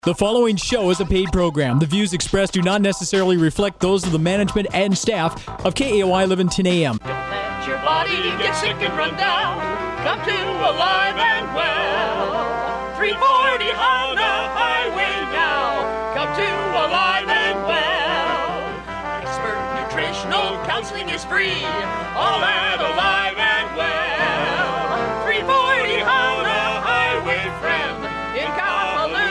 The following show is a paid program. The views expressed do not necessarily reflect those of the management and staff of KAOI 1110 AM. Don't let your body get sick and run down. Come to Alive and Well. 340 Honda Highway now. Come to Alive and Well. Expert nutritional counseling is free. All at Alive and Well. 340 Honda Highway, friend, in Kahului.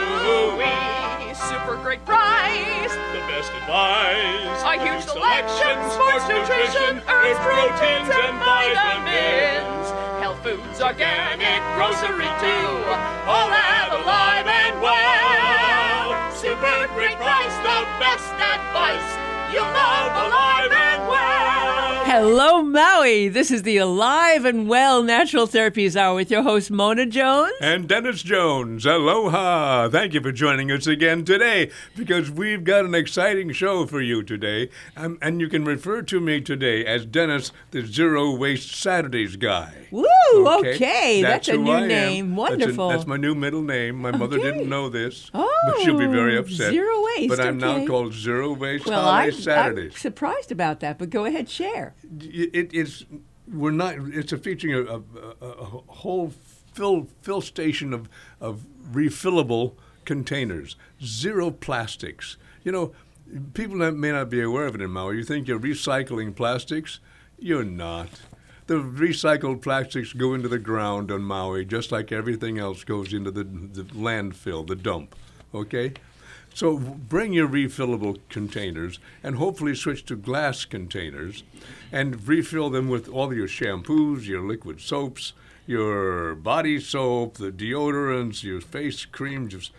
Super great price. The best advice. A huge selection, sports nutrition, herbs, proteins, and vitamins. Health foods, organic grocery too. All at Alive and Well. Super great price, the best advice. You'll love Alive and Well. Hello, Maui. This is the Alive and Well Natural Therapies Hour with your host, Mona Jones. And Dennis Jones. Aloha. Thank you for joining us again today because we've got an exciting show for you today. And you can refer to me today as Dennis, the Zero Waste Saturdays guy. Woo, okay. That's a new name. Wonderful. That's my new middle name. My mother didn't know this, but she'll be very upset. Zero Waste, But I'm now called Zero Waste Saturdays. I'm surprised about that, but go ahead, share. It's featuring a whole fill station of refillable containers, zero plastics. You know, people that may not be aware of it in Maui. You think you're recycling plastics? You're not. The recycled plastics go into the ground on Maui just like everything else goes into the landfill, the dump. Okay? So bring your refillable containers and hopefully switch to glass containers and refill them with all your shampoos, your liquid soaps, your body soap, the deodorants, your face creams,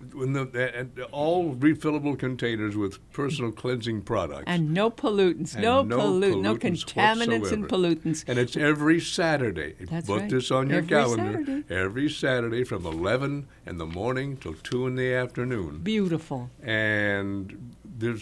all refillable containers with personal cleansing products. And no pollutants, no contaminants whatsoever. and pollutants. And it's every Saturday. That's Book right. this on your Every calendar. Saturday. Every Saturday from 11 in the morning till 2 in the afternoon. Beautiful. And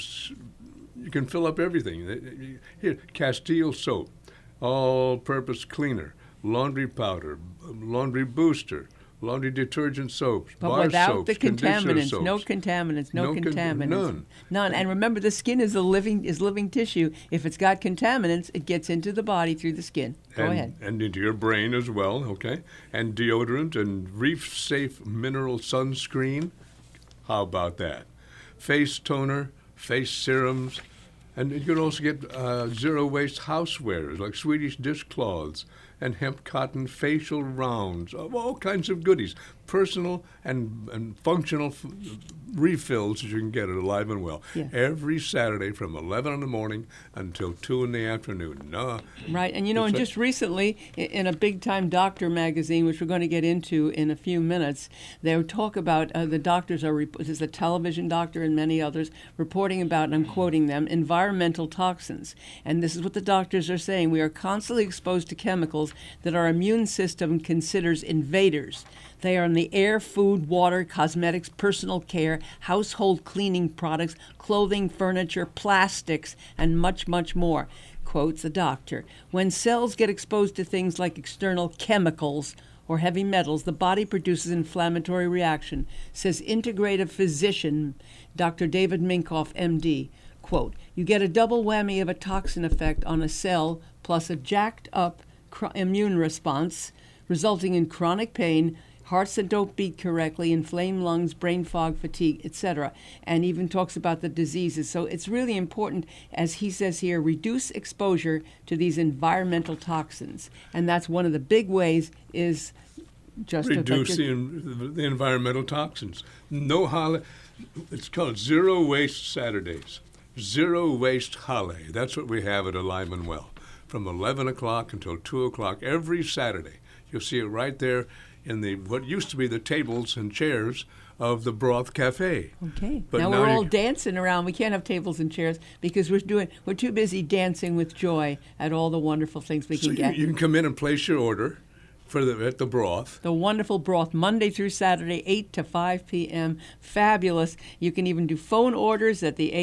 you can fill up everything. Here, Castile soap, all-purpose cleaner, laundry powder, laundry booster, laundry detergent soaps, but bar without soaps, the contaminants, soaps. no contaminants. None. And remember, the skin is living tissue. If it's got contaminants, it gets into the body through the skin. Go ahead. And into your brain as well, okay? And deodorant and reef-safe mineral sunscreen. How about that? Face toner, face serums. And you can also get zero-waste housewares like Swedish dishcloths and hemp cotton facial rounds, all kinds of goodies, personal and functional refills that you can get at Alive and Well. Yeah. Every Saturday from 11 in the morning until 2 in the afternoon. Right, and and just recently in a big-time doctor magazine, which we're going to get into in a few minutes, they talk about the doctors there's a television doctor and many others reporting about, and I'm quoting them, environmental toxins. And this is what the doctors are saying. We are constantly exposed to chemicals that our immune system considers invaders. They are in the air, food, water, cosmetics, personal care, household cleaning products, clothing, furniture, plastics, and much, much more. Quotes the doctor. When cells get exposed to things like external chemicals or heavy metals, the body produces inflammatory reaction, says integrative physician Dr. David Minkoff, MD. Quote, you get a double whammy of a toxin effect on a cell plus a jacked up immune response, resulting in chronic pain, hearts that don't beat correctly, inflamed lungs, brain fog, fatigue, etc., and even talks about the diseases. So it's really important, as he says here, reduce exposure to these environmental toxins. And that's one of the big ways is just reduce the environmental toxins. It's called Zero Waste Saturdays. Zero Waste Holiday. That's what we have at Alive and Well. From 11 o'clock until 2 o'clock every Saturday. You'll see it right there in what used to be the tables and chairs of the Broth Cafe. Okay. But now we're all dancing around. We can't have tables and chairs because we're too busy dancing with joy at all the wonderful things we can get. You can come in and place your order at the Broth. The wonderful Broth, Monday through Saturday, 8 to 5 p.m. Fabulous. You can even do phone orders at the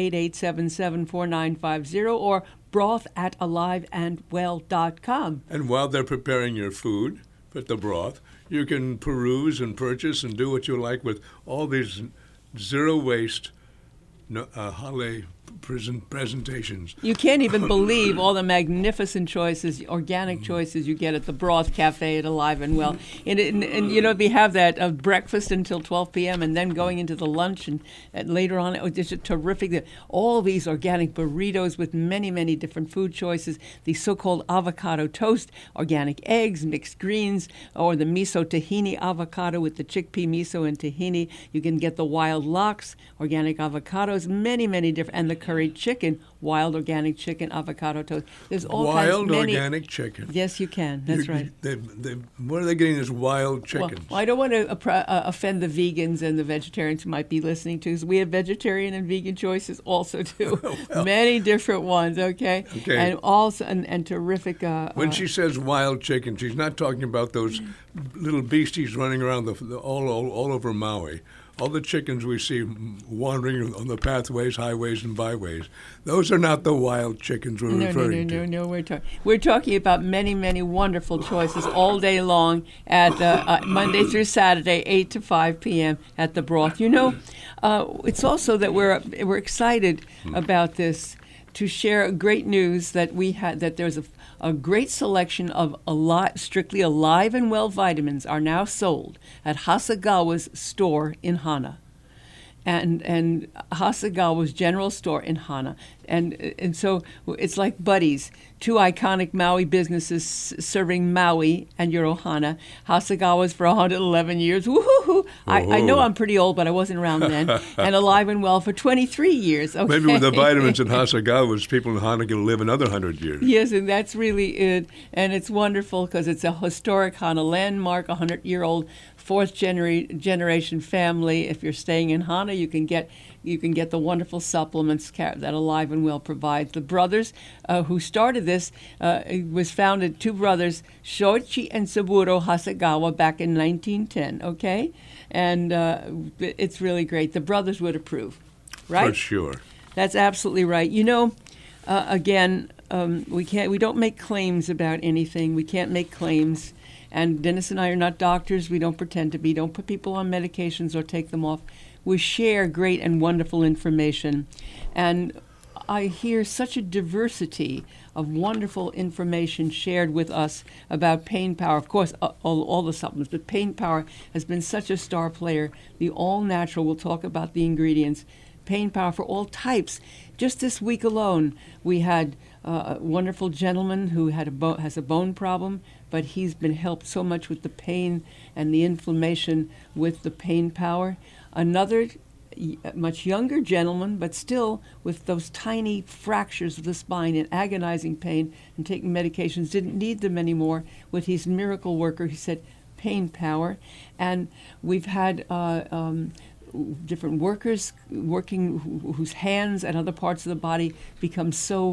808-877-4950 or broth@aliveandwell.com. And while they're preparing your food at the Broth, You can peruse and purchase and do what you like with all these zero waste holiday presentations. You can't even believe all the magnificent choices, organic choices you get at the Broth Cafe at Alive and Well. And you know, we have that breakfast until 12 p.m. and then going into the lunch and later on, it's just terrific. All these organic burritos with many, many different food choices, the so-called avocado toast, organic eggs, mixed greens, or the miso tahini avocado with the chickpea miso and tahini. You can get the wild lox, organic avocados, many, many different, and the curried chicken, wild organic chicken, avocado toast. There's all wild kinds. Many, organic chicken. Yes, you can. That's right. Where are they getting this wild chickens? Well, I don't want to offend the vegans and the vegetarians who might be listening to us. We have vegetarian and vegan choices also too. Many different ones. Okay. And also and terrific. When she says wild chicken, she's not talking about those little beasties running around all over Maui. All the chickens we see wandering on the pathways, highways, and byways, those are not the wild chickens we're referring to. No. We're talking about many, many wonderful choices all day long at Monday through Saturday, 8 to 5 p.m. at the Broth. You know, it's also that we're excited about this, to share great news that we had, that there's a great selection of strictly Alive and Well vitamins are now sold at Hasegawa's store in Hana. And Hasegawa's general store in Hana. And so it's like buddies, two iconic Maui businesses serving Maui and Yokohama. Hasegawa's for 111 years. Woo-hoo-hoo. I know I'm pretty old, but I wasn't around then. And Alive and Well for 23 years. Okay. Maybe with the vitamins in Hasegawa's, people in Hana can live another 100 years. Yes, and that's really it. And it's wonderful because it's a historic Hana landmark, 100-year-old fourth generation family. If you're staying in Hana, you can get the wonderful supplements that Alive and Well provides. The brothers who started this, it was founded, two brothers, Shoichi and Saburo Hasegawa, back in 1910, okay? And it's really great. The brothers would approve, right? For sure. That's absolutely right. You know, again, we don't make claims about anything. We can't make claims. And Dennis and I are not doctors. We don't pretend to be. Don't put people on medications or take them off. We share great and wonderful information. And I hear such a diversity of wonderful information shared with us about Pain Power. Of course, all the supplements, but Pain Power has been such a star player. The All Natural, we'll talk about the ingredients. Pain Power for all types. Just this week alone, we had a wonderful gentleman who has a bone problem, but he's been helped so much with the pain and the inflammation with the Pain Power. Another much younger gentleman, but still with those tiny fractures of the spine and agonizing pain and taking medications, didn't need them anymore. With his miracle worker, he said, Pain Power. And we've had different workers working whose hands and other parts of the body become so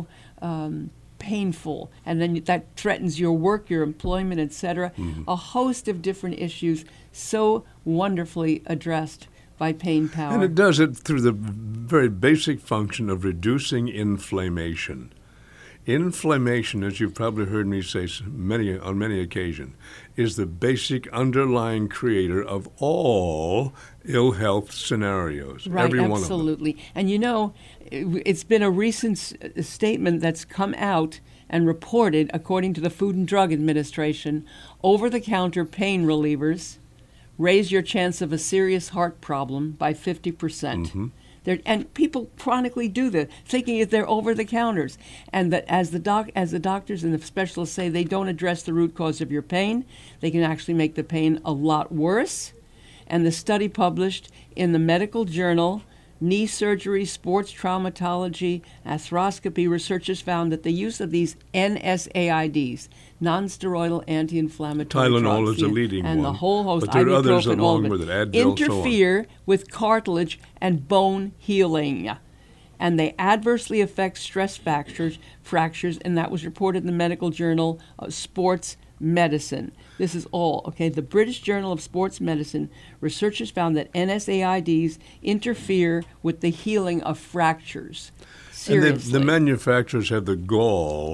painful, and then that threatens your work, your employment, etc. Mm-hmm. A host of different issues so wonderfully addressed by Pain Power. And it does it through the very basic function of reducing inflammation. Inflammation, as you've probably heard me say on many occasions, is the basic underlying creator of all ill health scenarios. Right, every one of them. Absolutely. And you know, it's been a recent statement that's come out and reported, according to the Food and Drug Administration, over-the-counter pain relievers raise your chance of a serious heart problem by 50%. Mm-hmm. And people chronically do that, thinking that they're over-the-counters. And that as the doctors and the specialists say, they don't address the root cause of your pain. They can actually make the pain a lot worse. And the study published in the medical journal, Knee Surgery, Sports Traumatology, Arthroscopy, researchers found that the use of these NSAIDs, non-steroidal anti-inflammatory Tylenol drugs, is a leading and one, the whole host, but there are others ibuprofen, along with it, Advil, interfere with cartilage and bone healing. And they adversely affect stress fractures, and that was reported in the medical journal Sports Medicine. This is all, okay? The British Journal of Sports Medicine, researchers found that NSAIDs interfere with the healing of fractures. Seriously. And the manufacturers have the gall to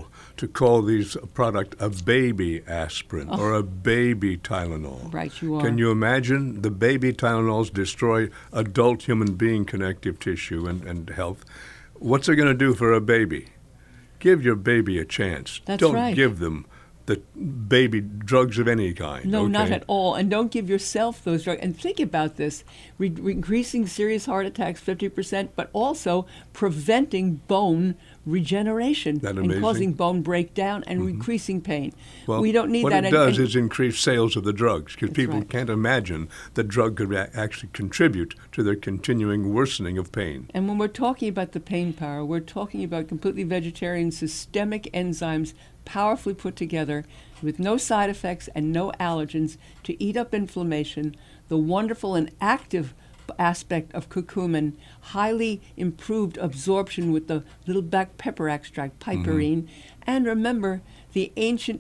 to call these product a baby aspirin or a baby Tylenol. Right, you are. Can you imagine? The baby Tylenols destroy adult human being connective tissue and health. What's it going to do for a baby? Give your baby a chance. That's Don't right. give them the baby drugs of any kind. No, okay? not at all. And don't give yourself those drugs. And think about this, increasing serious heart attacks 50%, but also preventing bone regeneration and causing bone breakdown and increasing pain. Well, we don't need what that. What it does is increase sales of the drugs, because people right. can't imagine the drug could actually contribute to their continuing worsening of pain. And when we're talking about the pain power, we're talking about completely vegetarian systemic enzymes powerfully put together with no side effects and no allergens to eat up inflammation, the wonderful and active aspect of curcumin, highly improved absorption with the little black pepper extract, piperine, and remember the ancient,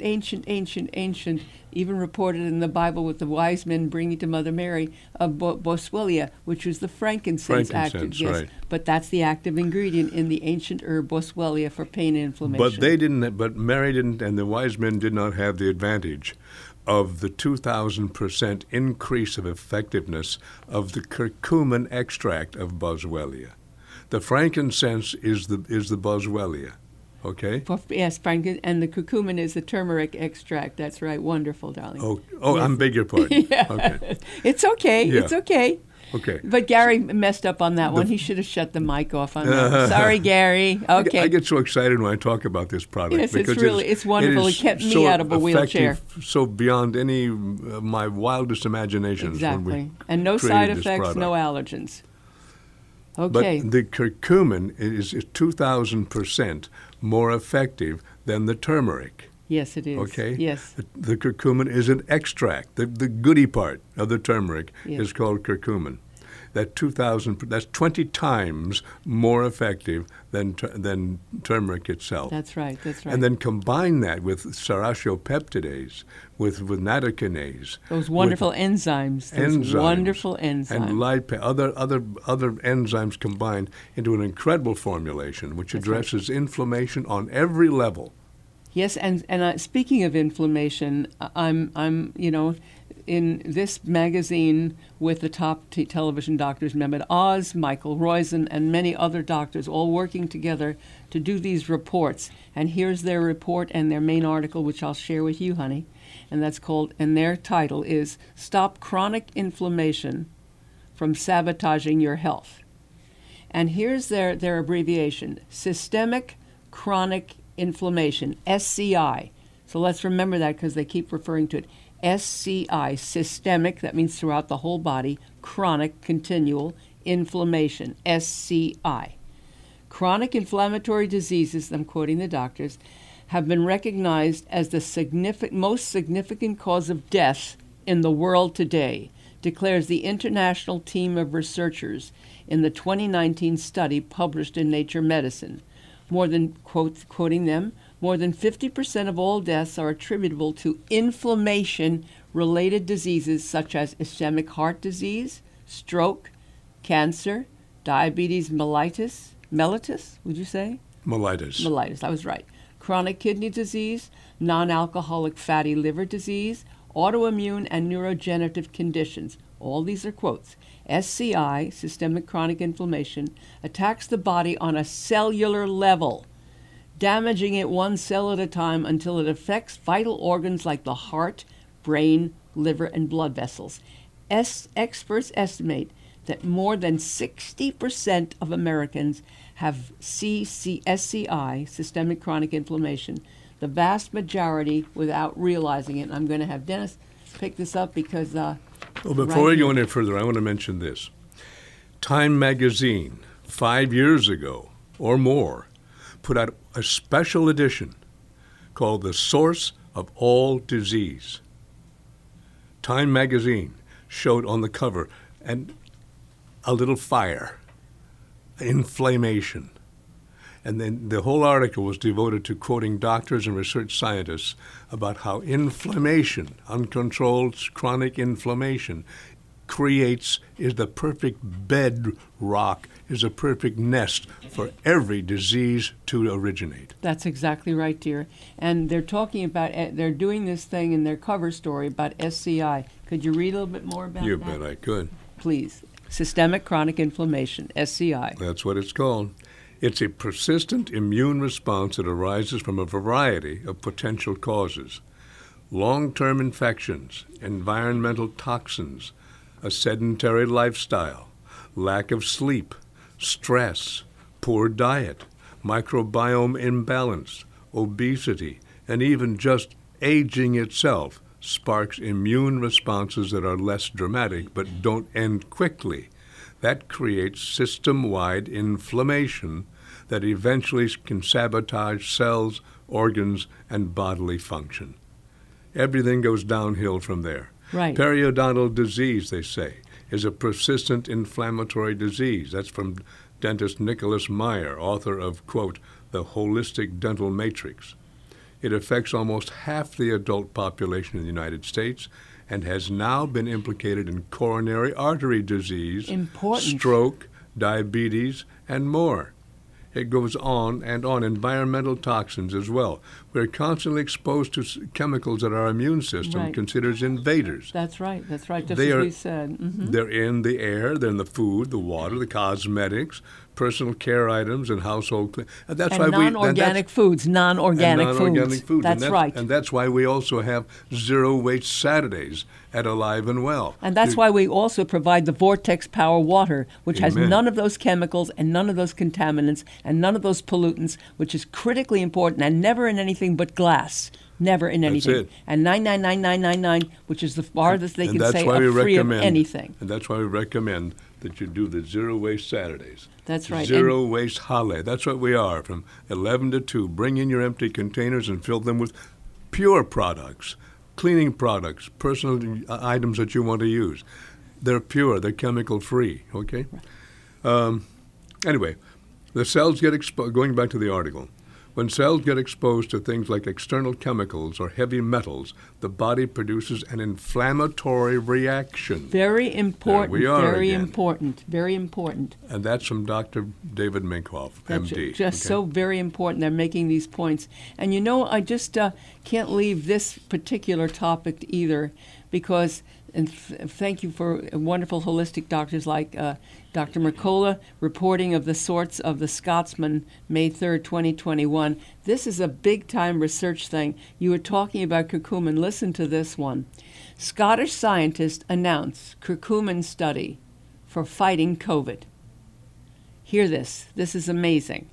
even reported in the Bible with the wise men bringing to Mother Mary, of boswellia, which was the frankincense active. Yes, right. but that's the active ingredient in the ancient herb boswellia for pain and inflammation. But they didn't. But Mary didn't, and the wise men did not have the advantage of the 2,000% increase of effectiveness of the curcumin extract of boswellia. The frankincense is the boswellia. Okay. Yes, frankincense, and the curcumin is the turmeric extract. That's right. Wonderful, darling. Oh, yes. I beg your pardon. Yeah. Okay. It's okay. Yeah. It's okay. Okay. But Gary messed up on that one. He should have shut the mic off on that. Sorry, Gary. Okay. I get so excited when I talk about this product. Yes, because it's wonderful. It kept me so out of a wheelchair. So beyond any my wildest imaginations. Exactly. When we and no created side this effects, product. no allergens. Okay. But the curcumin is 2,000% more effective than the turmeric. Yes, it is. Okay? Yes. The curcumin is an extract. The goody part of the turmeric Yes. is called curcumin. That's 20 times more effective than turmeric itself. That's right. That's right. And then combine that with serratiopeptidase, with nattokinase. Those wonderful enzymes. Those wonderful enzymes. And other enzymes combined into an incredible formulation which addresses inflammation on every level. Yes, and speaking of inflammation, I'm in this magazine with the top television doctors, Mehmet Oz, Michael Roizen, and many other doctors all working together to do these reports. And here's their report and their main article, which I'll share with you, honey. And that's called, and their title is Stop Chronic Inflammation from Sabotaging Your Health. And here's their abbreviation, Systemic Chronic Inflammation, SCI. So let's remember that because they keep referring to it. SCI, systemic, that means throughout the whole body, chronic, continual, inflammation, SCI. Chronic inflammatory diseases, I'm quoting the doctors, have been recognized as the most significant cause of death in the world today, declares the international team of researchers in the 2019 study published in Nature Medicine. More than, quoting them, more than 50% of all deaths are attributable to inflammation-related diseases such as ischemic heart disease, stroke, cancer, diabetes mellitus, would you say? Mellitus, I was right. Chronic kidney disease, non-alcoholic fatty liver disease, autoimmune and neurodegenerative conditions. All these are quotes. SCI, systemic chronic inflammation, attacks the body on a cellular level, damaging it one cell at a time until it affects vital organs like the heart, brain, liver, and blood vessels. Experts estimate that more than 60% of Americans have SCI, systemic chronic inflammation, the vast majority without realizing it. And I'm going to have Dennis pick this up because... before we go any further, I want to mention this. Time magazine, 5 years ago or more, put out a special edition called The Source of All Disease. Time magazine showed on the cover and a little fire, inflammation. And then the whole article was devoted to quoting doctors and research scientists about how inflammation, uncontrolled chronic inflammation, is the perfect bedrock, is a perfect nest for every disease to originate. That's exactly right, dear. And they're talking about, they're doing this thing in their cover story about SCI. Could you read a little bit more about that? You bet I could. Please. Systemic chronic inflammation, SCI. That's what it's called. It's a persistent immune response that arises from a variety of potential causes. Long-term infections, environmental toxins, a sedentary lifestyle, lack of sleep, stress, poor diet, microbiome imbalance, obesity, and even just aging itself sparks immune responses that are less dramatic but don't end quickly. That creates system-wide inflammation that eventually can sabotage cells, organs, and bodily function. Everything goes downhill from there. Right. Periodontal disease, they say, is a persistent inflammatory disease. That's from dentist Nicholas Meyer, author of, quote, The Holistic Dental Matrix. It affects almost half the adult population in the United States and has now been implicated in coronary artery disease, stroke, diabetes, and more. It goes on and on. Environmental toxins as well. We're constantly exposed to chemicals that our immune system considers invaders. That's right. That's right. Just as we said. Mm-hmm. They're in the air. They're in the food, the water, the cosmetics, personal care items, and household cleaning. That's why non-organic foods. Non-organic foods. That's right. And that's why we also have Zero Waste Saturdays at Alive and Well. And that's why we also provide the Vortex Power Water, which has none of those chemicals and none of those contaminants and none of those pollutants, which is critically important and never in anything but glass. Never in anything. That's it. And 99999, which is the farthest they can say of free of anything. And that's why we recommend that you do the Zero Waste Saturdays. That's right. Zero Waste Holiday. That's what we are, from 11 to 2. Bring in your empty containers and fill them with pure products, cleaning products, personal items that you want to use. They're pure. They're chemical-free, okay? Anyway, the cells get exposed. Going back to the article, when cells get exposed to things like external chemicals or heavy metals, the body produces an inflammatory reaction. Very important. There we are very again. important. Very important. And that's from Dr. David Minkoff, MD. Just so very important. They're making these points. And you know, I just can't leave this particular topic either, because, and thank you for wonderful holistic doctors like Dr. Mercola reporting of the sorts of the Scotsman, May 3rd, 2021. This is a big-time research thing. You were talking about curcumin. Listen to this one. Scottish scientists announce curcumin study for fighting COVID. Hear this. This is amazing.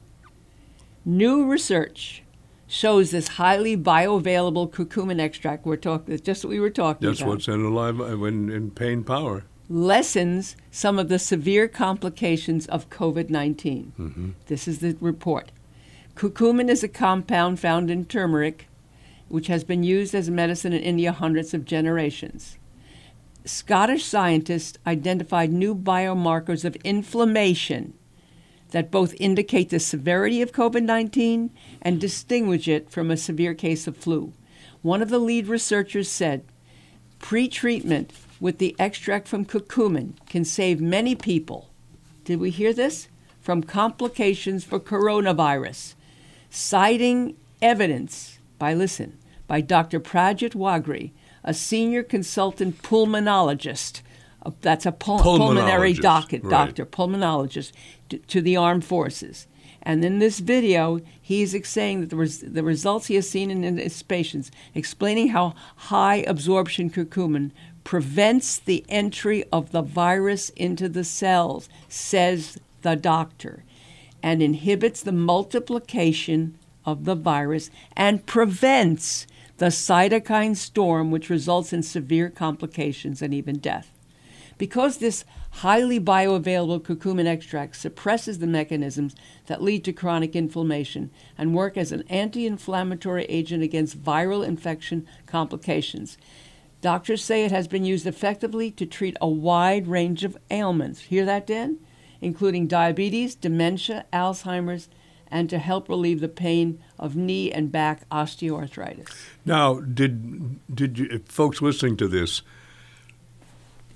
New research shows this highly bioavailable curcumin extract. Just what we were talking about. That's what's in Alive in Pain Power. Lessens some of the severe complications of COVID-19. Mm-hmm. This is the report. Curcumin is a compound found in turmeric, which has been used as medicine in India hundreds of generations. Scottish scientists identified new biomarkers of inflammation that both indicate the severity of COVID-19 and distinguish it from a severe case of flu. One of the lead researchers said, pre-treatment with the extract from curcumin can save many people, did we hear this? From complications for coronavirus, citing evidence by Dr. Prajit Wagri, a senior consultant pulmonologist, that's a pulmonary doctor, pulmonologist, to the armed forces. And in this video, he's saying that the results he has seen in his patients, explaining how high absorption curcumin prevents the entry of the virus into the cells, says the doctor, and inhibits the multiplication of the virus and prevents the cytokine storm, which results in severe complications and even death. Because this highly bioavailable curcumin extract suppresses the mechanisms that lead to chronic inflammation and work as an anti-inflammatory agent against viral infection complications. Doctors say it has been used effectively to treat a wide range of ailments. Hear that, Dan? Including diabetes, dementia, Alzheimer's, and to help relieve the pain of knee and back osteoarthritis. Now, did you, folks listening to this,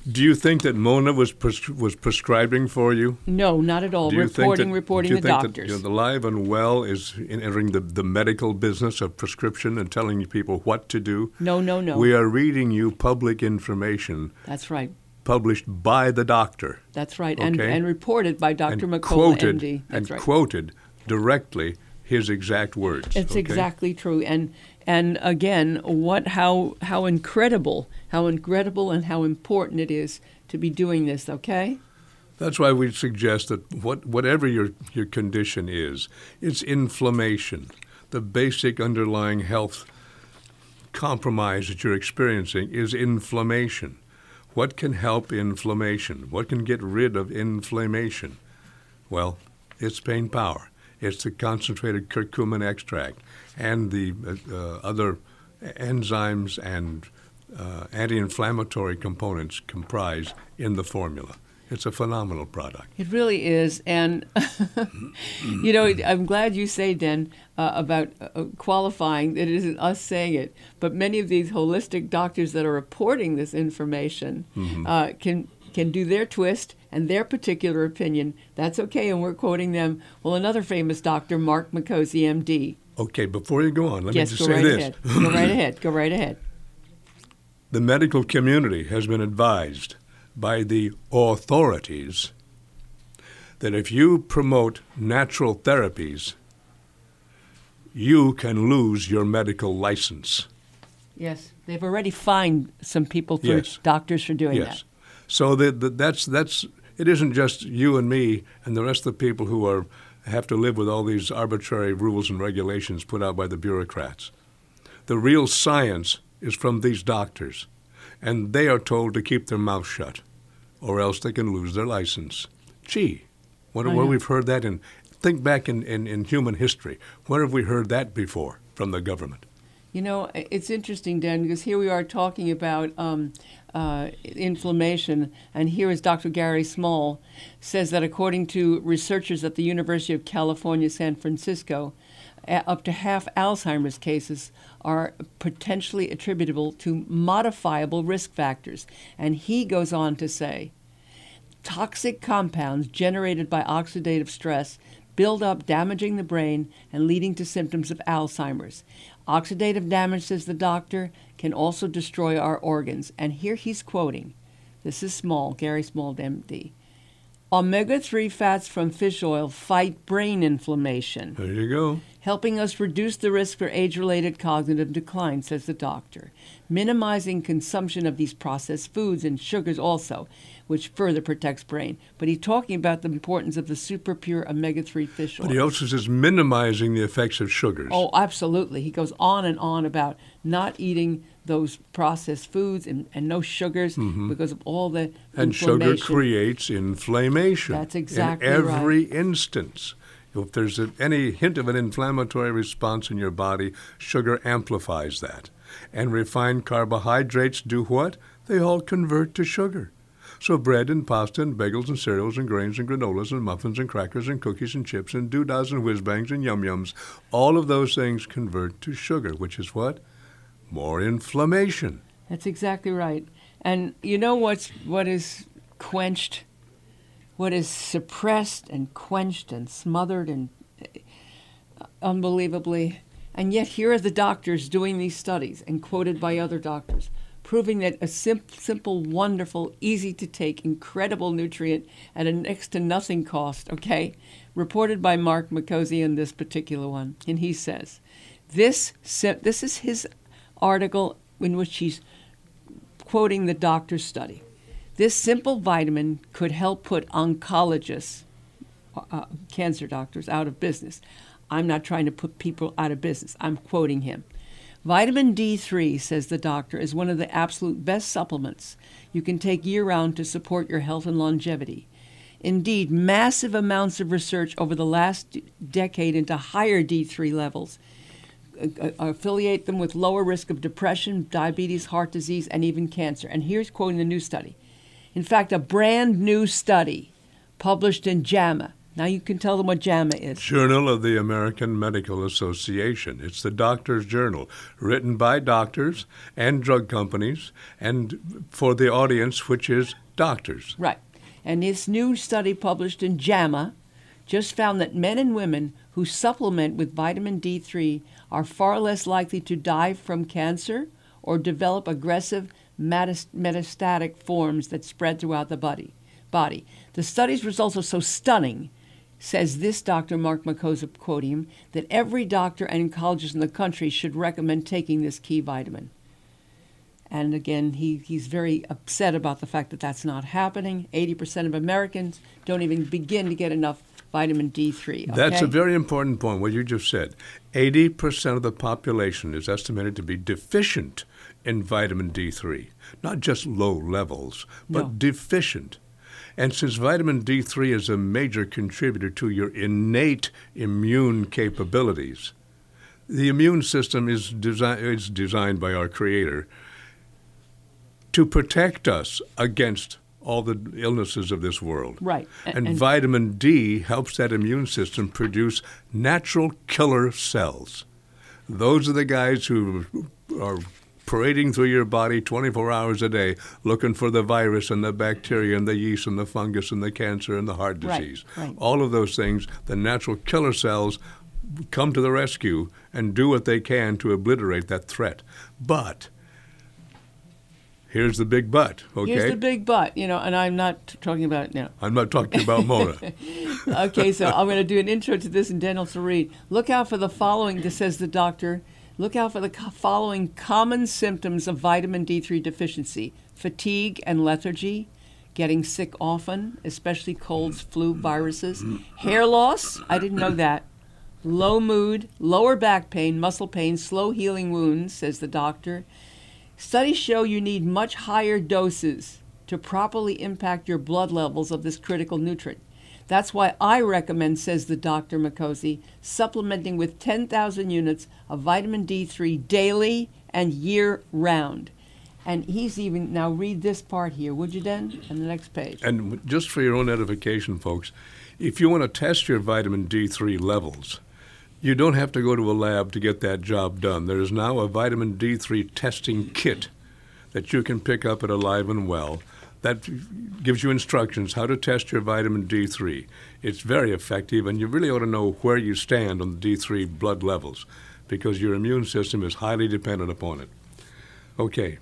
Do you think that Mona was prescribing for you? No, not at all. Do you Reporting do the you think doctors. That, the Live and Well is entering the medical business of prescription and telling people what to do? No. We are reading you public information. That's right. Published by the doctor. That's right, okay? and reported by Dr. McCullough, quoted, MD. That's right. Quoted directly his exact words. It's okay? exactly true, and again, how incredible and how important it is to be doing this. Okay. That's why we suggest that whatever your condition is, it's inflammation, the basic underlying health compromise that you're experiencing is inflammation. What can help inflammation? What can get rid of inflammation? Well, it's Pain Power. It's the concentrated curcumin extract and the other enzymes and anti-inflammatory components comprised in the formula. It's a phenomenal product. It really is. And, I'm glad you say, Den, about qualifying that it isn't us saying it, but many of these holistic doctors that are reporting this information can do their twist and their particular opinion. That's okay, and we're quoting them. Well, another famous doctor, Mark Miccosi, MD. Okay, before you go on, let me just go say right this. Ahead. Go right ahead. The medical community has been advised by the authorities that if you promote natural therapies, you can lose your medical license. Yes, they've already fined some people, doctors for doing that. So that's it isn't just you and me and the rest of the people who have to live with all these arbitrary rules and regulations put out by the bureaucrats. The real science is from these doctors, and they are told to keep their mouth shut, or else they can lose their license. Gee, where we've heard that in. Think back in human history. Where have we heard that before from the government? You know, it's interesting, Dan, because here we are talking about inflammation, and here is Dr. Gary Small says that according to researchers at the University of California, San Francisco, up to half Alzheimer's cases are potentially attributable to modifiable risk factors. And he goes on to say, toxic compounds generated by oxidative stress build up, damaging the brain and leading to symptoms of Alzheimer's. Oxidative damage, says the doctor, can also destroy our organs. And here he's quoting, this is Small, Gary Small, MD. Omega-3 fats from fish oil fight brain inflammation. There you go. Helping us reduce the risk for age-related cognitive decline, says the doctor. Minimizing consumption of these processed foods and sugars also, which further protects brain. But he's talking about the importance of the super pure omega-3 fish oil. But he also says minimizing the effects of sugars. Oh, absolutely. He goes on and on about not eating those processed foods and no sugars because of all the and inflammation. Sugar creates inflammation. That's exactly in every right. instance. If there's any hint of an inflammatory response in your body, sugar amplifies that. And refined carbohydrates do what? They all convert to sugar. So bread and pasta and bagels and cereals and grains and granolas and muffins and crackers and cookies and chips and doodahs and whiz-bangs and yum-yums, all of those things convert to sugar, which is what? More inflammation. That's exactly right. And you know what is quenched? What is suppressed and quenched and smothered and unbelievably. And yet here are the doctors doing these studies and quoted by other doctors, proving that a simple, wonderful, easy-to-take, incredible nutrient at a next to nothing cost, okay? Reported by Mark Miccosi in this particular one. And he says, this is his article in which he's quoting the doctor's study. This simple vitamin could help put oncologists, cancer doctors, out of business. I'm not trying to put people out of business. I'm quoting him. Vitamin D3, says the doctor, is one of the absolute best supplements you can take year-round to support your health and longevity. Indeed, massive amounts of research over the last decade into higher D3 levels affiliate them with lower risk of depression, diabetes, heart disease, and even cancer. And here's quoting the new study. In fact, a brand new study published in JAMA Now you can tell them what JAMA is. Journal of the American Medical Association. It's the doctor's journal, written by doctors and drug companies, and for the audience, which is doctors. Right. And this new study published in JAMA just found that men and women who supplement with vitamin D3 are far less likely to die from cancer or develop aggressive metastatic forms that spread throughout the body. The study's results are so stunning, says this Dr. Mark Makosa, quoting him, that every doctor and oncologist in the country should recommend taking this key vitamin. And again, he's very upset about the fact that that's not happening. 80% of Americans don't even begin to get enough vitamin D3. Okay? That's a very important point, what you just said. 80% of the population is estimated to be deficient in vitamin D3. Not just low levels, but deficient. And since vitamin D3 is a major contributor to your innate immune capabilities, the immune system is designed by our Creator to protect us against all the illnesses of this world. Right. And vitamin D helps that immune system produce natural killer cells. Those are the guys who are parading through your body 24 hours a day looking for the virus and the bacteria and the yeast and the fungus and the cancer and the heart disease. Right. All of those things, the natural killer cells come to the rescue and do what they can to obliterate that threat. But here's the big but, okay? Here's the big but, and I'm not talking about, I'm not talking about Mona. Okay, so I'm going to do an intro to this, and Daniel will read. Look out for the following, this says the doctor. Look out for the following common symptoms of vitamin D3 deficiency: fatigue and lethargy, getting sick often, especially colds, flu, viruses, hair loss, I didn't know that, low mood, lower back pain, muscle pain, slow healing wounds, says the doctor. Studies show you need much higher doses to properly impact your blood levels of this critical nutrient. That's why I recommend, says the Dr. Makosi, supplementing with 10,000 units of vitamin D3 daily and year-round. And he's even, now read this part here, would you, Den? On the next page. And just for your own edification, folks, if you want to test your vitamin D3 levels, you don't have to go to a lab to get that job done. There is now a vitamin D3 testing kit that you can pick up at Alive and Well that gives you instructions how to test your vitamin D3. It's very effective, and you really ought to know where you stand on the D3 blood levels because your immune system is highly dependent upon it. Okay.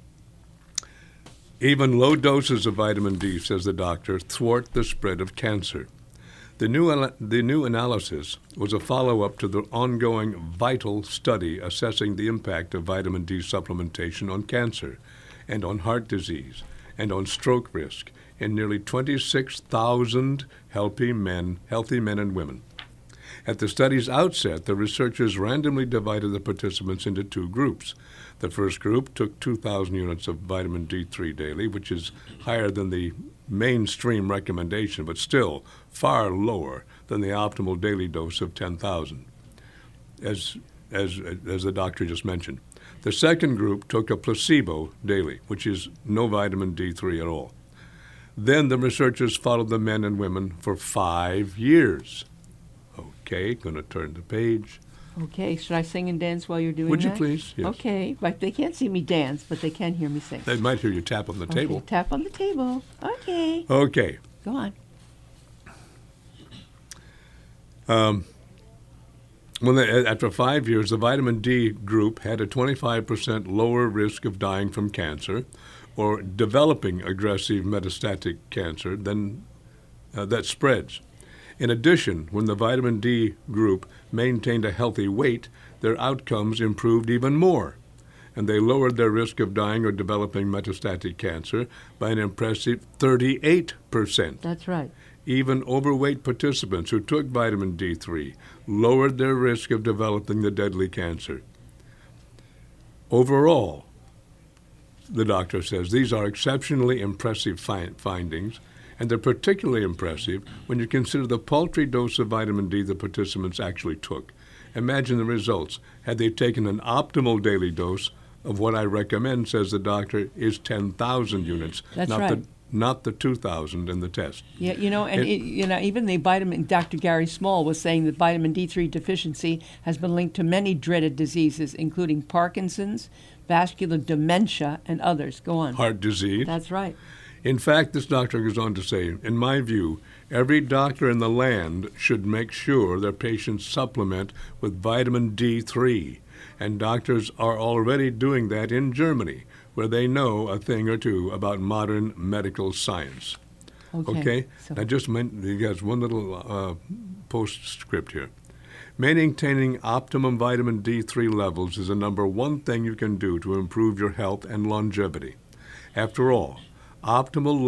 Even low doses of vitamin D, says the doctor, thwart the spread of cancer. The new analysis was a follow-up to the ongoing VITAL study assessing the impact of vitamin D supplementation on cancer and on heart disease and on stroke risk in nearly 26,000 healthy men and women. At the study's outset, the researchers randomly divided the participants into two groups. The first group took 2,000 units of vitamin D3 daily, which is higher than the mainstream recommendation, but still far lower than the optimal daily dose of 10,000, as the doctor just mentioned. The second group took a placebo daily, which is no vitamin D3 at all. Then the researchers followed the men and women for 5 years. Okay, going to turn the page. Okay, should I sing and dance while you're doing that? Would you please? Yes. Okay, but they can't see me dance, but they can hear me sing. They might hear you tap on the table. Tap on the table. Okay. Okay. Go on. After 5 years, the vitamin D group had a 25% lower risk of dying from cancer or developing aggressive metastatic cancer than that spreads. In addition, when the vitamin D group maintained a healthy weight, their outcomes improved even more, and they lowered their risk of dying or developing metastatic cancer by an impressive 38%. That's right. Even overweight participants who took vitamin D3 lowered their risk of developing the deadly cancer. Overall, the doctor says, these are exceptionally impressive findings, and they're particularly impressive when you consider the paltry dose of vitamin D the participants actually took. Imagine the results had they taken an optimal daily dose of what I recommend, says the doctor, is 10,000 units. That's not right. not the 2,000 in the test. Yeah, even the vitamin, Dr. Gary Small was saying that vitamin D3 deficiency has been linked to many dreaded diseases, including Parkinson's, vascular dementia, and others. Go on. Heart disease. That's right. In fact, this doctor goes on to say, in my view, every doctor in the land should make sure their patients supplement with vitamin D3. And doctors are already doing that in Germany, where they know a thing or two about modern medical science. Okay? So I just meant, you guys, one little postscript here. Maintaining optimum vitamin D3 levels is the number one thing you can do to improve your health and longevity. After all, optimal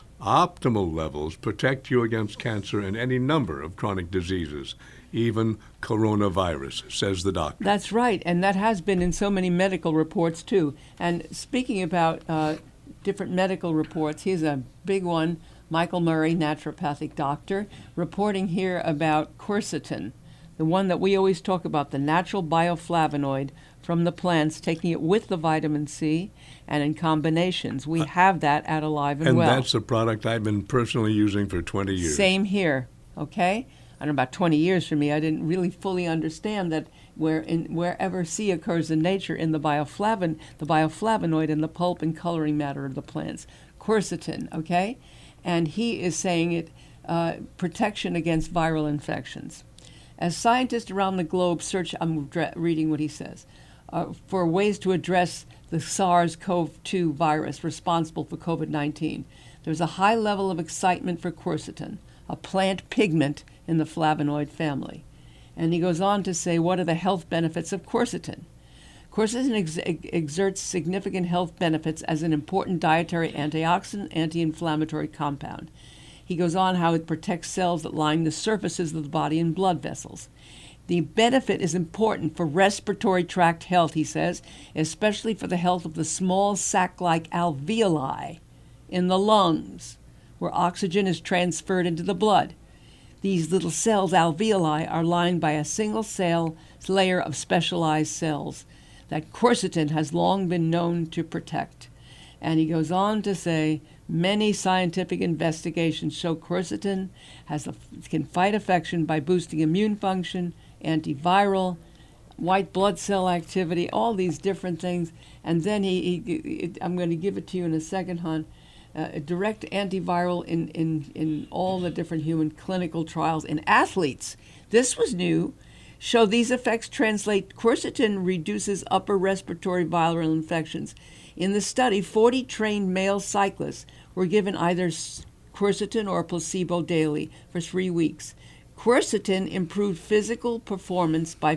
levels protect you against cancer and any number of chronic diseases, even coronavirus, says the doctor. That's right, and that has been in so many medical reports, too. And speaking about different medical reports, here's a big one. Michael Murray, naturopathic doctor, reporting here about quercetin, the one that we always talk about, the natural bioflavonoid from the plants, taking it with the vitamin C and in combinations. We have that at Alive and Well. And that's a product I've been personally using for 20 years. Same here, okay? I don't know, about 20 years for me. I didn't really fully understand that wherever C occurs in nature, in the bioflavonoid in the pulp and coloring matter of the plants. Quercetin, okay? And he is saying it protection against viral infections. As scientists around the globe search, I'm reading what he says, for ways to address the SARS-CoV-2 virus responsible for COVID-19, there's a high level of excitement for quercetin, a plant pigment in the flavonoid family. And he goes on to say, what are the health benefits of quercetin? Quercetin exerts significant health benefits as an important dietary antioxidant, anti-inflammatory compound. He goes on how it protects cells that line the surfaces of the body and blood vessels. The benefit is important for respiratory tract health, he says, especially for the health of the small sac-like alveoli in the lungs, where oxygen is transferred into the blood. These little cells, alveoli, are lined by a single cell layer of specialized cells that quercetin has long been known to protect. And he goes on to say, many scientific investigations show quercetin can fight infection by boosting immune function, antiviral, white blood cell activity, all these different things. And then I'm going to give it to you in a second, hon. A direct antiviral in all the different human clinical trials in athletes. This was new. Show these effects translate. Quercetin reduces upper respiratory viral infections. In the study, 40 trained male cyclists were given either quercetin or placebo daily for 3 weeks. Quercetin improved physical performance by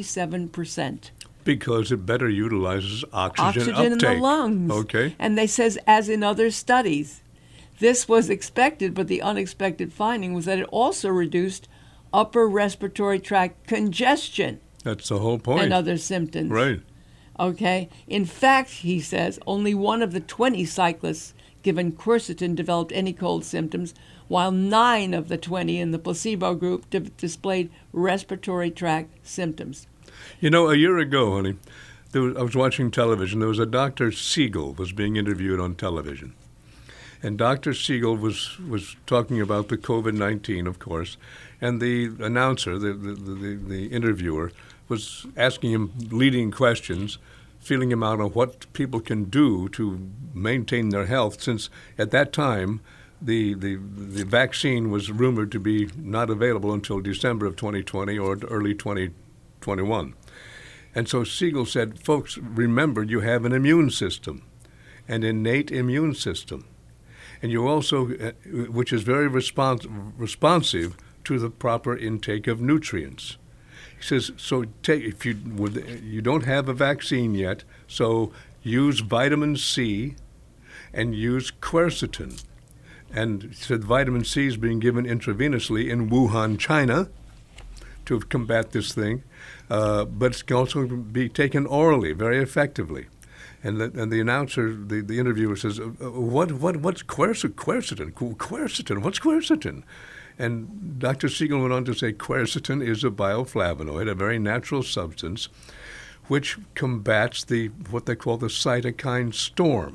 57%. Because it better utilizes oxygen in uptake. the lungs. Okay. And they says, as in other studies, this was expected, but the unexpected finding was that it also reduced upper respiratory tract congestion. That's the whole point. And other symptoms. Right. Okay. In fact, he says, only one of the 20 cyclists given quercetin developed any cold symptoms, while 9 of the 20 in the placebo group displayed respiratory tract symptoms. You know, a year ago, honey, I was watching television. There was a Dr. Siegel was being interviewed on television. And Dr. Siegel was talking about the COVID-19, of course, and the announcer, the interviewer, was asking him leading questions, feeling him out on what people can do to maintain their health, since at that time the vaccine was rumored to be not available until December of 2020 or early 2021. And so Siegel said, folks, remember you have an immune system, an innate immune system. And you also, which is very responsive to the proper intake of nutrients. He says, so if you don't have a vaccine yet, so use vitamin C and use quercetin. And he said vitamin C is being given intravenously in Wuhan, China, to combat this thing, but it can also be taken orally very effectively. And the announcer, the interviewer says, what's quercetin? Quercetin, what's quercetin? And Dr. Siegel went on to say quercetin is a bioflavonoid, a very natural substance, which combats what they call the cytokine storm.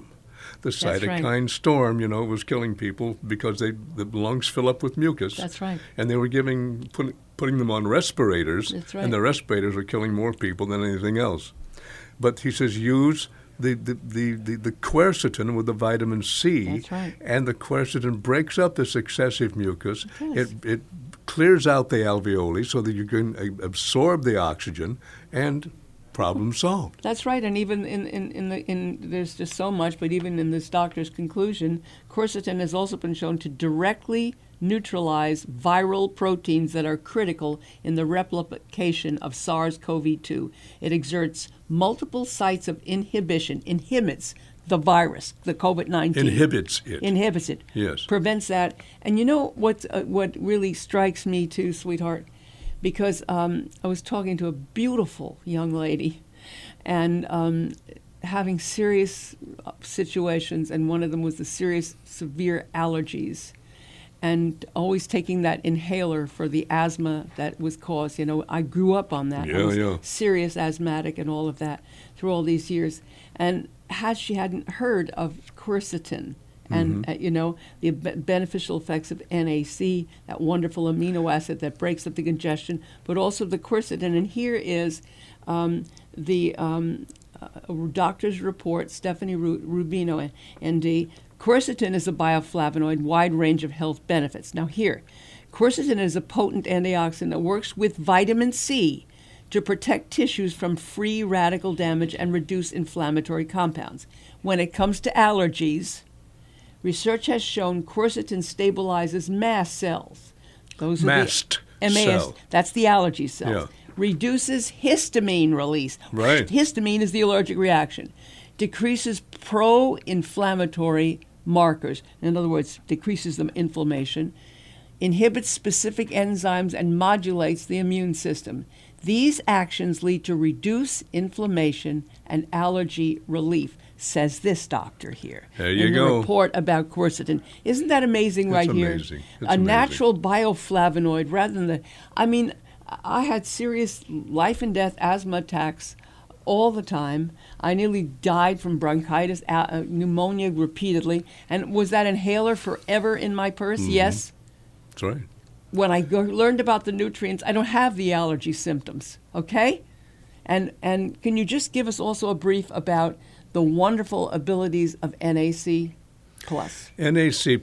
The That's cytokine right. storm, was killing people because the lungs fill up with mucus. That's right. And they were putting them on respirators. That's right. And the respirators were killing more people than anything else. But he says use the quercetin with the vitamin C. That's right. And the quercetin breaks up this excessive mucus. It does. It clears out the alveoli so that you can absorb the oxygen, and problem solved. That's right, and even in there's just so much, but even in this doctor's conclusion, quercetin has also been shown to directly neutralize viral proteins that are critical in the replication of SARS-CoV-2. It exerts multiple sites of inhibits the virus, the COVID-19. Inhibits it. Yes. Prevents that. And you know what really strikes me too, sweetheart? Because I was talking to a beautiful young lady and having serious situations, and one of them was the severe allergies, and always taking that inhaler for the asthma that was caused. I grew up on that. I was serious asthmatic and all of that through all these years. And she hadn't heard of quercetin, and the beneficial effects of NAC, that wonderful amino acid that breaks up the congestion, but also the quercetin. And here is the doctor's report, Stephanie Rubino, ND. Quercetin is a bioflavonoid, wide range of health benefits. Now here, quercetin is a potent antioxidant that works with vitamin C to protect tissues from free radical damage and reduce inflammatory compounds. When it comes to allergies, research has shown quercetin stabilizes mast cells. Those are Mast cell. That's the allergy cells. Yeah. Reduces histamine release. Right. Histamine is the allergic reaction. Decreases pro-inflammatory markers. In other words, decreases the inflammation. Inhibits specific enzymes and modulates the immune system. These actions lead to reduced inflammation and allergy relief, says this doctor here. There you in go. the report about quercetin. Isn't that amazing It's here? amazing. It's A amazing. natural bioflavonoid rather than I had serious life and death asthma attacks all the time. I nearly died from bronchitis, pneumonia repeatedly. And was that inhaler forever in my purse? Mm-hmm. Yes. That's right. When I learned about the nutrients, I don't have the allergy symptoms, okay? And can you just give us also a brief about the wonderful abilities of NAC+? NAC+.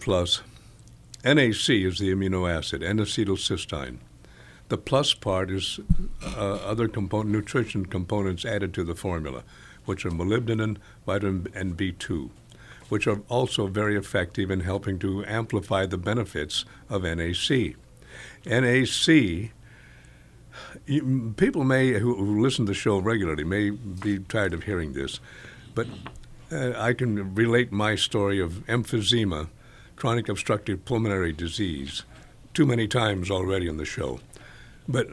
NAC is the amino acid, N-acetylcysteine. The plus part is other nutrition components added to the formula, which are molybdenum, vitamin and B2, which are also very effective in helping to amplify the benefits of NAC. NAC, people who listen to the show regularly may be tired of hearing this, but I can relate my story of emphysema, chronic obstructive pulmonary disease, too many times already on the show. But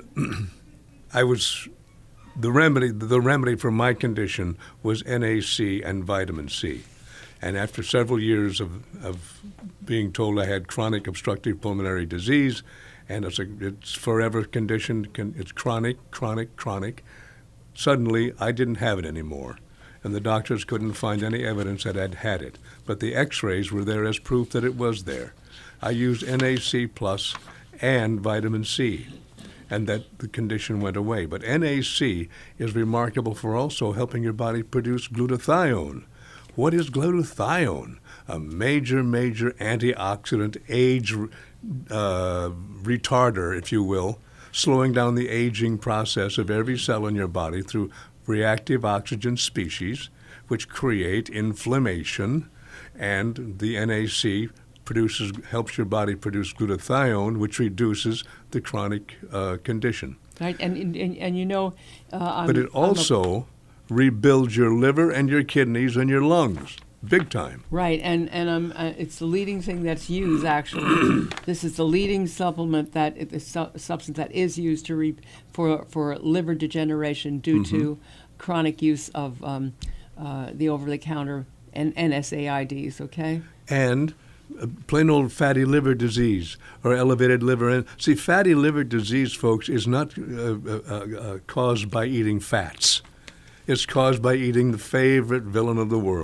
the remedy for my condition was NAC and vitamin C. And after several years of being told I had chronic obstructive pulmonary disease, and it's forever condition, it's chronic, suddenly I didn't have it anymore. And the doctors couldn't find any evidence that I'd had it. But the x-rays were there as proof that it was there. I used NAC+ and vitamin C, and that the condition went away. But NAC is remarkable for also helping your body produce glutathione. What is glutathione? A major antioxidant, age retarder, if you will, slowing down the aging process of every cell in your body through reactive oxygen species, which create inflammation, and the NAC helps your body produce glutathione, which reduces the chronic condition. Right, and you know, but it also rebuilds your liver and your kidneys and your lungs, big time. Right, and it's the leading thing that's used. Actually, this is the leading supplement substance that is used for liver degeneration due to chronic use of the over-the-counter and NSAIDs. Okay, and plain old fatty liver disease or elevated liver. See, fatty liver disease, folks, is not caused by eating fats. It's caused by eating the favorite villain of the world,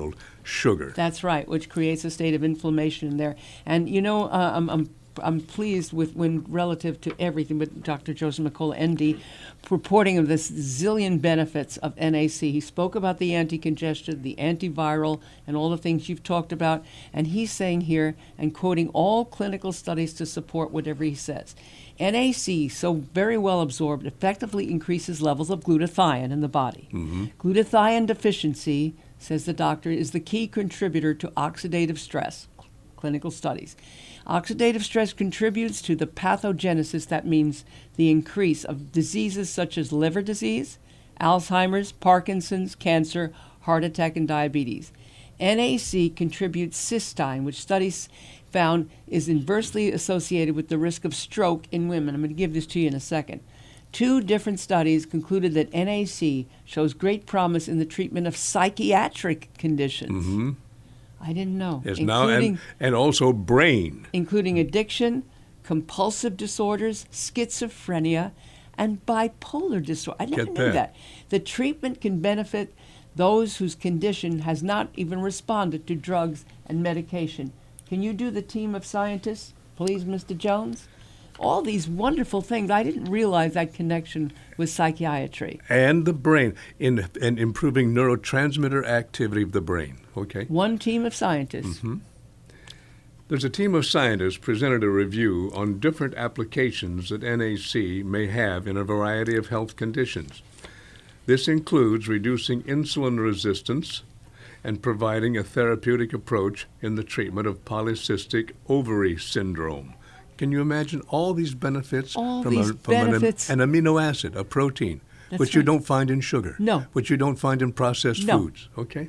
sugar. That's right, which creates a state of inflammation in there. And I'm pleased with when relative to everything, but Dr. Joseph McCullough, ND, reporting of this zillion benefits of NAC. He spoke about the anti-congestion, the antiviral, and all the things you've talked about. And he's saying here, and quoting all clinical studies to support whatever he says, NAC, so very well absorbed, effectively increases levels of glutathione in the body. Glutathione deficiency, says the doctor, is the key contributor to oxidative stress. Clinical studies. Oxidative stress contributes to the pathogenesis, that means the increase of diseases such as liver disease, Alzheimer's, Parkinson's, cancer, heart attack, and diabetes. NAC contributes cystine, which studies found is inversely associated with the risk of stroke in women. I'm going to give this to you in a second. 2 different studies concluded that NAC shows great promise in the treatment of psychiatric conditions. I didn't know. Yes, now and also brain. Including addiction, compulsive disorders, schizophrenia, and bipolar disorder. I never knew that. The treatment can benefit those whose condition has not even responded to drugs and medication. Can you do the team of scientists, please, Mr. Jones? All these wonderful things. I didn't realize that connection with psychiatry. And the brain, in improving neurotransmitter activity of the brain. Okay. One team of scientists. There's a team of scientists presented a review on different applications that NAC may have in a variety of health conditions. This includes reducing insulin resistance and providing a therapeutic approach in the treatment of polycystic ovary syndrome. Can you imagine all these benefits from an amino acid, a protein, which you don't find in sugar, which you don't find in processed foods? Okay.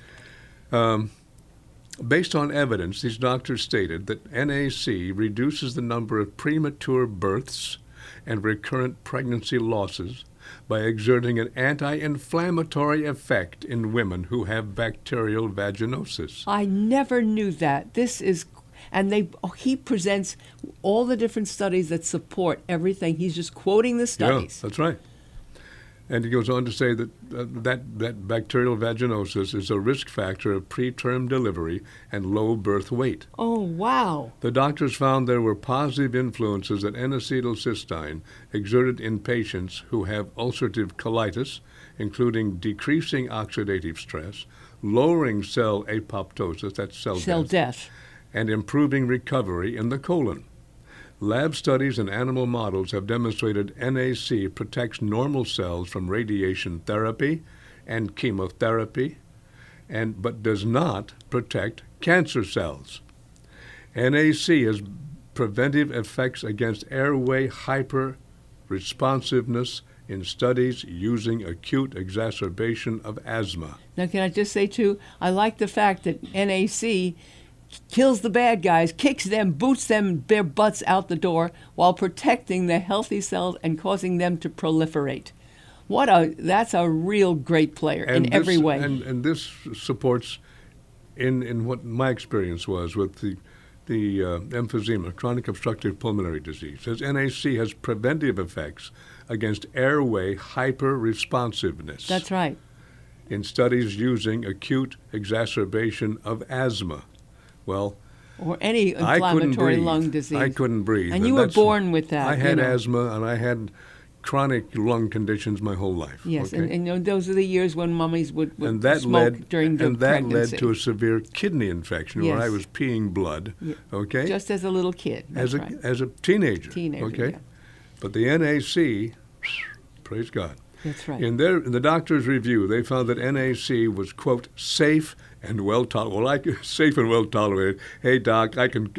Based on evidence, these doctors stated that NAC reduces the number of premature births and recurrent pregnancy losses by exerting an anti-inflammatory effect in women who have bacterial vaginosis. I never knew that. This is... And he presents all the different studies that support everything. He's just quoting the studies. Yeah, that's right. And he goes on to say that that bacterial vaginosis is a risk factor of preterm delivery and low birth weight. Oh, wow. The doctors found there were positive influences that N-acetylcysteine exerted in patients who have ulcerative colitis, including decreasing oxidative stress, lowering cell apoptosis, that's cell death, and improving recovery in the colon. Lab studies and animal models have demonstrated NAC protects normal cells from radiation therapy and chemotherapy, but does not protect cancer cells. NAC has preventive effects against airway hyperresponsiveness in studies using acute exacerbation of asthma. Now, can I just say, too, I like the fact that NAC kills the bad guys, kicks them, boots them, their butts out the door, while protecting the healthy cells and causing them to proliferate. That's a real great player in every way. And this supports in what my experience was with the emphysema, chronic obstructive pulmonary disease. As NAC has preventive effects against airway hyperresponsiveness. That's right. In studies using acute exacerbation of asthma. Well, or any inflammatory lung disease. I couldn't breathe. And you were born with that. I had asthma, and I had chronic lung conditions my whole life. Yes, okay? and those are the years when mummies would smoke during the pregnancy. And that led to a severe kidney infection where I was peeing blood, okay? Just as a little kid. As a teenager. Okay? Yeah. But the NAC, praise God. That's right. In the doctor's review, they found that NAC was, quote, safe and well tolerated. Well, safe and well tolerated. Hey, doc, I can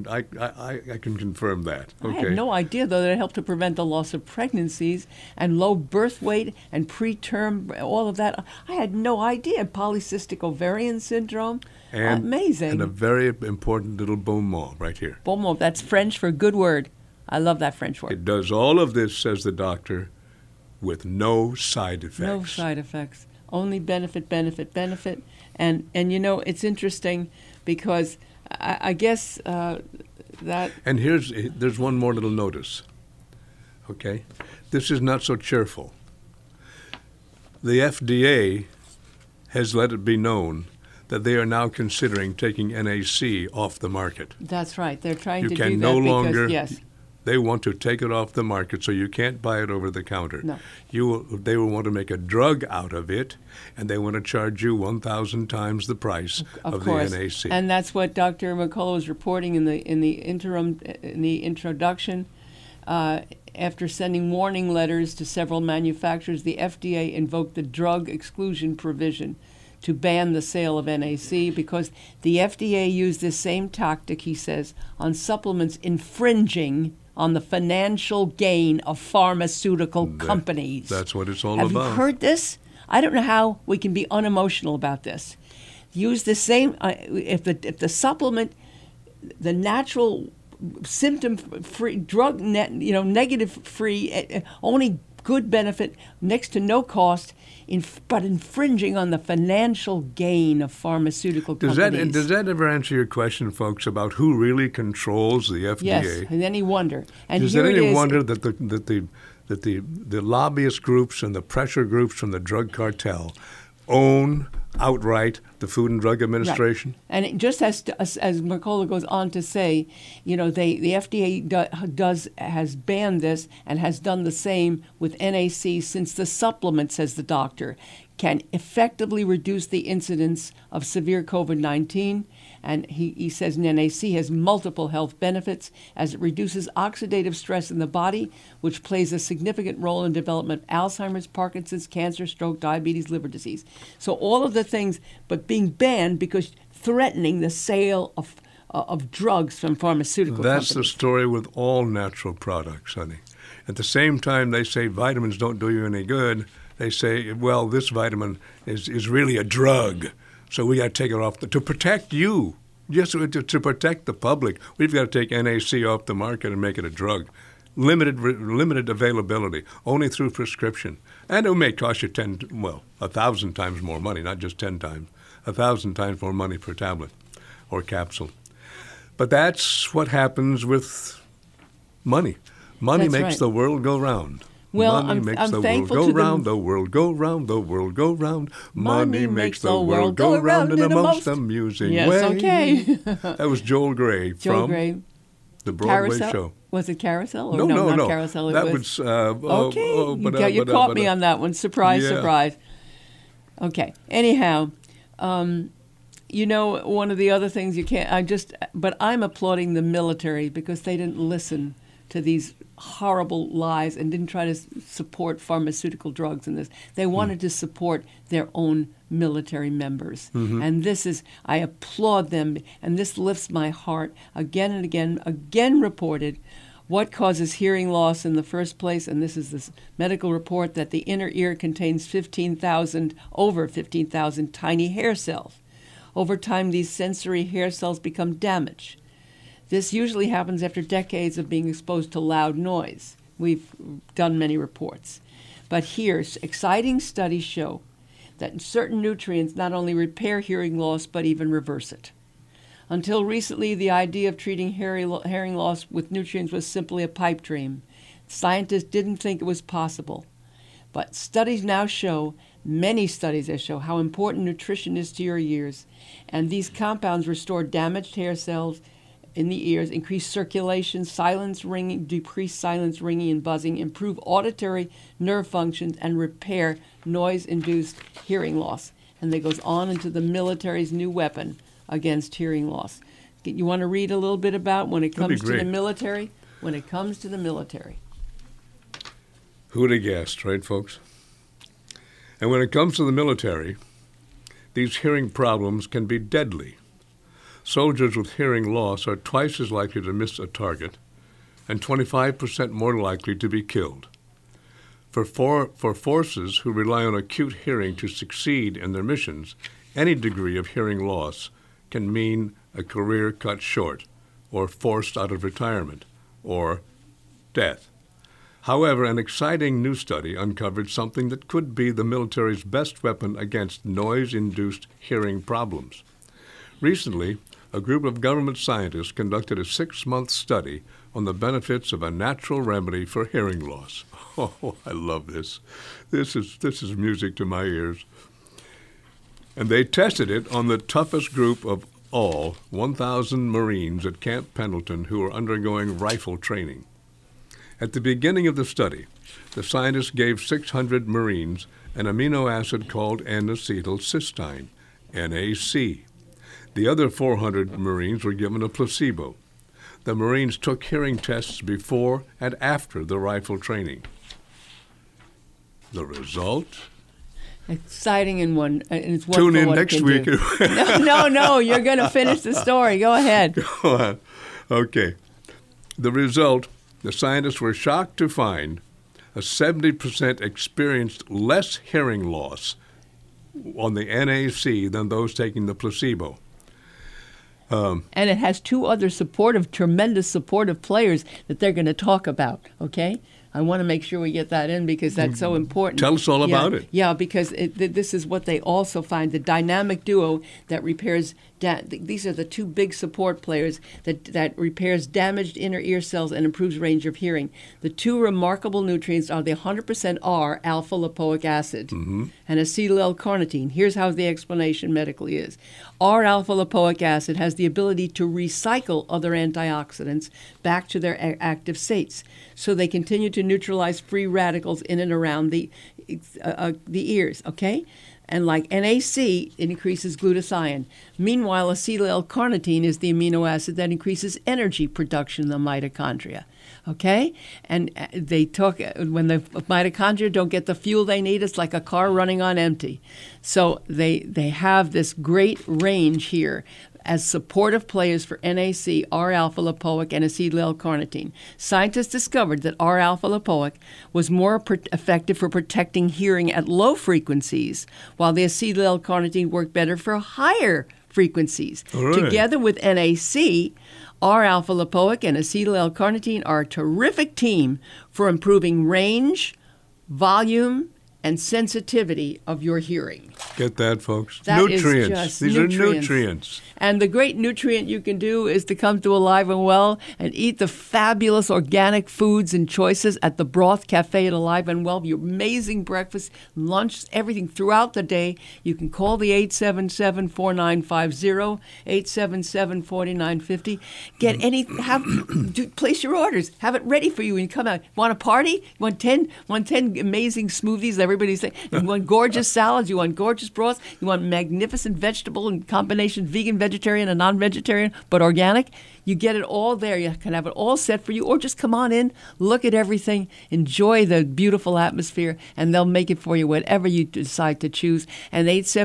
confirm that. Okay. I had no idea, though, that it helped to prevent the loss of pregnancies and low birth weight and preterm, all of that. I had no idea. Polycystic ovarian syndrome. Amazing. And a very important little bon mot right here. Bon mot. That's French for good word. I love that French word. It does all of this, says the doctor, with no side effects. No side effects. Only benefit. And it's interesting because I guess that... And there's one more little notice, okay? This is not so cheerful. The FDA has let it be known that they are now considering taking NAC off the market. That's right. They're trying You to can do that no because, longer. yes. They want to take it off the market, so you can't buy it over the counter. No. They will want to make a drug out of it, and they want to charge you 1,000 times the price of course. the NAC. And that's what Dr. McCullough was reporting in the introduction. After sending warning letters to several manufacturers, the FDA invoked the drug exclusion provision to ban the sale of NAC because the FDA used this same tactic, he says, on supplements infringing on the financial gain of pharmaceutical companies. That's what it's all Have about. Have you heard this? I don't know how we can be unemotional about this. Use the same, if the supplement, the natural symptom-free, drug negative-free, only good benefit, next to no cost, but infringing on the financial gain of pharmaceutical companies. Does that ever answer your question, folks, about who really controls the FDA? Yes, and any wonder. And Does here it it any is. wonder that the lobbyist groups and the pressure groups from the drug cartel own outright the Food and Drug Administration? Right. And it just as McCullough goes on to say, the FDA has banned this and has done the same with NAC since the supplement, says the doctor, can effectively reduce the incidence of severe COVID-19. And he says NAC has multiple health benefits as it reduces oxidative stress in the body, which plays a significant role in development of Alzheimer's, Parkinson's, cancer, stroke, diabetes, liver disease. So all of the things, but being banned because threatening the sale of drugs from pharmaceutical companies. That's the story with all natural products, honey. At the same time they say vitamins don't do you any good, they say, well, this vitamin is really a drug. So we got to take it off to protect you. Yes, to protect the public. We've got to take NAC off the market and make it a drug. Limited availability, only through prescription. And it may cost you 1,000 times more money, not just 10 times, 1,000 times more money per tablet or capsule. But that's what happens with money. Money That's makes right. the world go round. Well, Money I'm makes the world thankful go to round, the the world go round, the world go round. Money makes the world go round in a most amusing Yes, way. okay. That was Joel Gray Joel from Gray. the Broadway Carousel? show. Was it Carousel? Or No. Not Carousel. That was okay. You caught me on that one. Surprise, Yeah. surprise. Okay. Anyhow, one of the other things you can't. But I'm applauding the military because they didn't listen to these horrible lies and didn't try to support pharmaceutical drugs in this. They wanted to support their own military members. Mm-hmm. And I applaud them, and this lifts my heart again and again reported what causes hearing loss in the first place, and this is this medical report that the inner ear contains over 15,000 tiny hair cells. Over time, these sensory hair cells become damaged. This usually happens after decades of being exposed to loud noise. We've done many reports. But here, exciting studies show that certain nutrients not only repair hearing loss, but even reverse it. Until recently, the idea of treating hearing loss with nutrients was simply a pipe dream. Scientists didn't think it was possible. But studies now show, many studies show, how important nutrition is to your ears. And these compounds restore damaged hair cells in the ears, increase circulation, silence ringing, decrease silence ringing and buzzing, improve auditory nerve functions, and repair noise-induced hearing loss. And that goes on into the military's new weapon against hearing loss. You want to read a little bit about when it comes to the military? When it comes to the military. Who'd have guessed, right, folks? And when it comes to the military, these hearing problems can be deadly. Soldiers with hearing loss are twice as likely to miss a target and 25% more likely to be killed. For forces who rely on acute hearing to succeed in their missions, any degree of hearing loss can mean a career cut short, or forced out of retirement, or death. However, an exciting new study uncovered something that could be the military's best weapon against noise-induced hearing problems. Recently, a group of government scientists conducted a 6-month study on the benefits of a natural remedy for hearing loss. Oh, I love this. This is music to my ears. And they tested it on the toughest group of all, 1,000 Marines at Camp Pendleton who were undergoing rifle training. At the beginning of the study, the scientists gave 600 Marines an amino acid called N-acetylcysteine, NAC. The other 400 Marines were given a placebo. The Marines took hearing tests before and after the rifle training. The result? Exciting in one. And it's Tune in next week. No, you're going to finish the story. Go ahead. Go on. Okay. The result, the scientists were shocked to find a 70% experienced less hearing loss on the NAC than those taking the placebo. And it has two other tremendous supportive players that they're going to talk about, okay? I want to make sure we get that in because that's so important. Tell us all about it. Yeah, because this is what they also find, the dynamic duo that repairs, these are the two big support players that repairs damaged inner ear cells and improves range of hearing. The two remarkable nutrients are the 100% R alpha-lipoic acid and acetyl-L-carnitine. Here's how the explanation medically is. R alpha-lipoic acid has the ability to recycle other antioxidants back to their active states, so they continue to neutralize free radicals in and around the ears, okay? And like NAC, it increases glutathione. Meanwhile, acetyl-L-carnitine is the amino acid that increases energy production in the mitochondria, okay? And they talk, when the mitochondria don't get the fuel they need, it's like a car running on empty. So they have this great range here as supportive players for NAC, R-alpha-lipoic, and acetyl-L-carnitine. Scientists discovered that R-alpha-lipoic was more effective for protecting hearing at low frequencies, while the acetyl-L-carnitine worked better for higher frequencies. Right. Together with NAC, R-alpha-lipoic and acetyl-L-carnitine are a terrific team for improving range, volume, and sensitivity of your hearing. Get that, folks? That nutrients. Is just These nutrients. are nutrients. And the great nutrient you can do is to come to Alive and Well and eat the fabulous organic foods and choices at the Broth Cafe at Alive and Well. Your amazing breakfast, lunch, everything throughout the day. You can call the 877-4950, 877-4950. Get place your orders. Have it ready for you when you come out. Want a party? You want 10 amazing smoothies? Everybody's saying you want gorgeous salads. You want gorgeous broths. You want magnificent vegetable and combination vegan, vegetarian, and non-vegetarian, but organic. You get it all there. You can have it all set for you, or just come on in, look at everything, enjoy the beautiful atmosphere, and they'll make it for you, whatever you decide to choose. And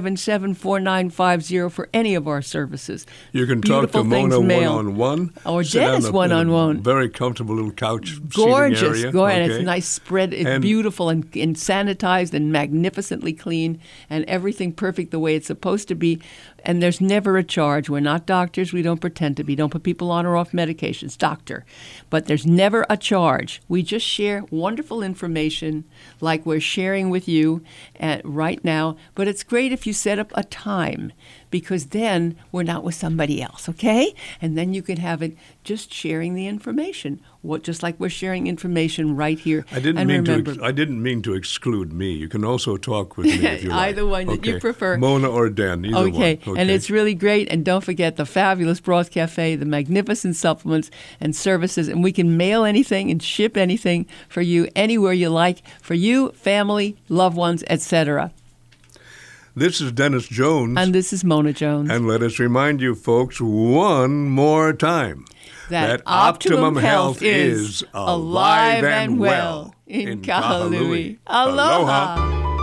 877-4950 for any of our services. You can talk to Mona one-on-one. Or Dennis one-on-one. Very comfortable little couch gorgeous, seating area. Gorgeous. Okay. And it's a nice spread. It's beautiful and sanitized and magnificently clean and everything perfect the way it's supposed to be. And there's never a charge. We're not doctors. We don't pretend to be. Don't put people on or off medications. Doctor. But there's never a charge. We just share wonderful information like we're sharing with you right now. But it's great if you set up a time, because then we're not with somebody else, okay? And then you can have it just sharing the information, just like we're sharing information right here. I didn't mean to exclude me. You can also talk with me if you like. Either one that you prefer. Mona or Dan, either one. Okay, and it's really great. And don't forget the fabulous Broth Cafe, the magnificent supplements and services. And we can mail anything and ship anything for you anywhere you like, for you, family, loved ones, etc. This is Dennis Jones. And this is Mona Jones. And let us remind you, folks, one more time, that Optimum Health is alive and well in Kahului. Aloha.